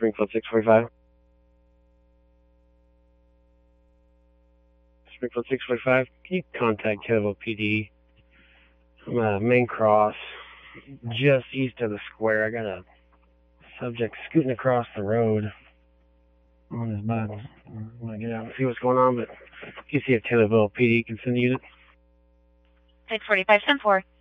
Springfield 645. Springfield 645, can you contact Taylorville PD? I'm Main Cross, just east of the square. I got a subject scooting across the road on his bike. I want to get out and see what's going on, but you see if Taylorville PD can send a unit. 645, 10-4.